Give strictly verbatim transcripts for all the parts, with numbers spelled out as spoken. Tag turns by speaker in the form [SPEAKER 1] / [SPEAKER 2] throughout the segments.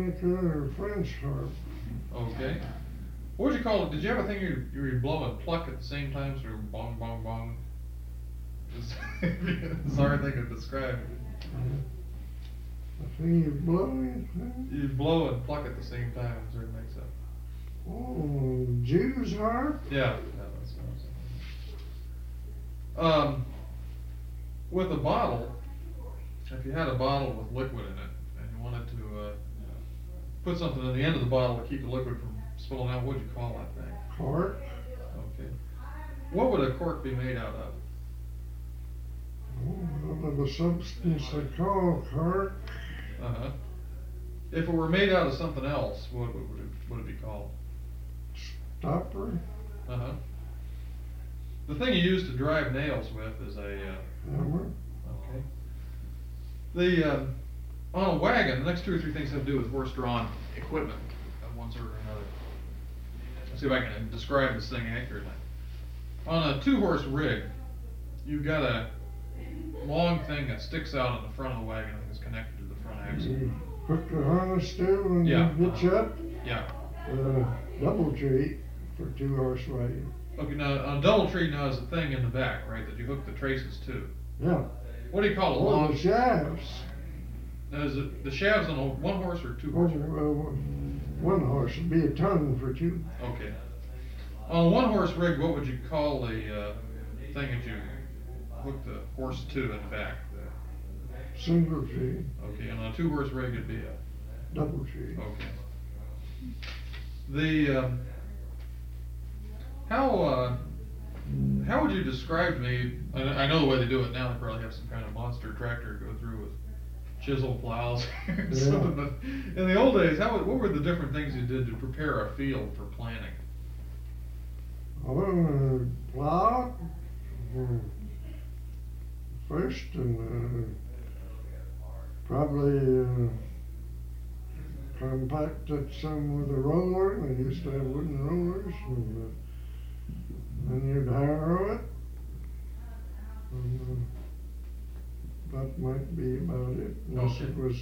[SPEAKER 1] harmonica or French harp.
[SPEAKER 2] Okay. What would you call it? Did you have a thing you you were blow and pluck at the same time, sort of bong bong bong? It's it's a hard thing to describe.
[SPEAKER 1] I think you blow anything?
[SPEAKER 2] You blow and pluck at the same time, it sort of makes a.
[SPEAKER 1] Oh, Jew's harp?
[SPEAKER 2] Yeah, yeah, that's what I was thinking. Um, with a bottle, if you had a bottle with liquid in it, and you wanted to, uh, put something in the end of the bottle to keep the liquid from spilling out, what'd you call that thing?
[SPEAKER 1] Cork?
[SPEAKER 2] Okay. What would a cork be made out of?
[SPEAKER 1] Oh, out of a substance they call cork.
[SPEAKER 2] Uh-huh. If it were made out of something else, what would it, what would it be called?
[SPEAKER 1] Stopper?
[SPEAKER 2] Uh-huh. The thing you use to drive nails with is a, uh,
[SPEAKER 1] Hammer?
[SPEAKER 2] okay. The, um, on a wagon, the next two or three things have to do with horse-drawn equipment of one sort or another. Let's see if I can describe this thing accurately. On a two-horse rig, you've got a long thing that sticks out in the front of the wagon and is connected to the front axle.
[SPEAKER 1] You hook the harness to and
[SPEAKER 2] Yeah.
[SPEAKER 1] hitch up?
[SPEAKER 2] Yeah.
[SPEAKER 1] Uh, double tree for two horse wagon.
[SPEAKER 2] Okay, now, a double tree now is a thing in the back, right, that you hook the traces to.
[SPEAKER 1] Yeah.
[SPEAKER 2] What do you call it?
[SPEAKER 1] Oh,
[SPEAKER 2] Long?
[SPEAKER 1] the shafts.
[SPEAKER 2] Now, is it the shafts on a one horse or two
[SPEAKER 1] Oh,
[SPEAKER 2] horse?
[SPEAKER 1] uh, one horse would be a ton for two.
[SPEAKER 2] Okay. On a one horse rig, what would you call the, uh, thing that you hook the horse to in the back?
[SPEAKER 1] Single tree,
[SPEAKER 2] Okay, and on a two horse rig, it'd be a,
[SPEAKER 1] double tree.
[SPEAKER 2] okay. The, um, how, uh, how would you describe to me, I, I know the way they do it now, they probably have some kind of monster tractor go through with chisel plows or
[SPEAKER 1] Yeah.
[SPEAKER 2] something, but in the old days, how, what were the different things you did to prepare a field for planting?
[SPEAKER 1] Oh, uh, plow, uh, first and, uh, probably, uh, compacted some with a roller. They used to have wooden rollers, and, uh, then you'd harrow it. And, uh, that might be about it, unless
[SPEAKER 2] Okay.
[SPEAKER 1] it was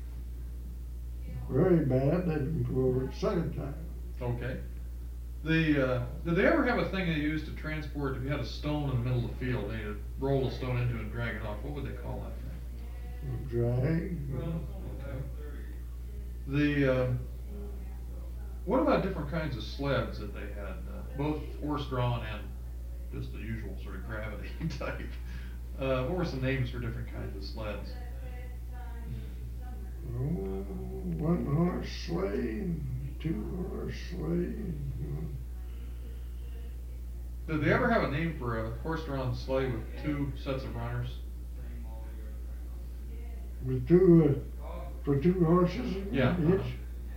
[SPEAKER 1] very bad, they'd go over it second time.
[SPEAKER 2] Okay. The, uh, did they ever have a thing they used to transport, if you had a stone in the middle of the field, they would roll a stone into it and drag it off, what would they call that thing?
[SPEAKER 1] Drag.
[SPEAKER 2] Okay. The, uh, what about different kinds of sleds that they had, uh, both horse-drawn and just the usual sort of gravity type? Uh, what were some names for different kinds of sleds?
[SPEAKER 1] Oh, one horse sleigh, two horse sleigh.
[SPEAKER 2] Did they ever have a name for a horse-drawn sleigh with two sets of runners?
[SPEAKER 1] With two, uh, for two horses
[SPEAKER 2] Yeah.
[SPEAKER 1] each?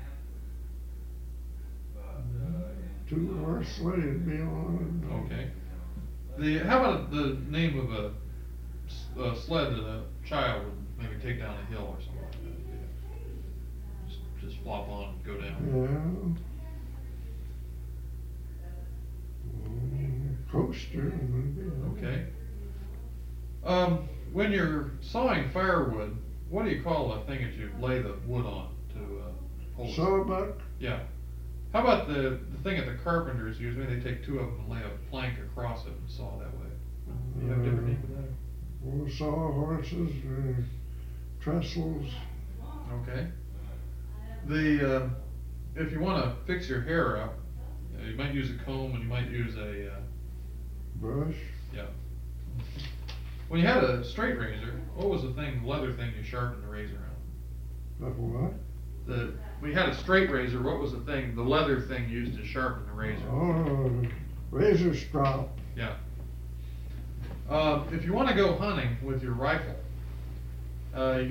[SPEAKER 1] Two horse sleigh would be on.
[SPEAKER 2] Okay. The, how about the name of a, s- a sled that a child would maybe take down a hill or something like that? Yeah. Just, just flop on and go down.
[SPEAKER 1] Yeah. Mm, Coaster maybe.
[SPEAKER 2] Okay. Um, when you're sawing firewood, what do you call the thing that you lay the wood on to, uh, hold it?
[SPEAKER 1] Sawbuck.
[SPEAKER 2] Yeah. How about the, the thing that the carpenters use, maybe they take two of them and lay a plank across it and saw that way? Do you have a different name for that?
[SPEAKER 1] Well, sawhorses, uh, trestles.
[SPEAKER 2] Okay. The, uh, if you wanna fix your hair up, uh, you might use a comb and you might use a, uh,
[SPEAKER 1] Brush.
[SPEAKER 2] yeah. When you had a straight razor, what was the thing, the leather thing you sharpened the razor on?
[SPEAKER 1] Of what?
[SPEAKER 2] The, we had a straight razor, what was the thing, the leather thing used to sharpen the razor?
[SPEAKER 1] Oh, razor strop.
[SPEAKER 2] Yeah. Uh, if you wanna go hunting with your rifle, uh,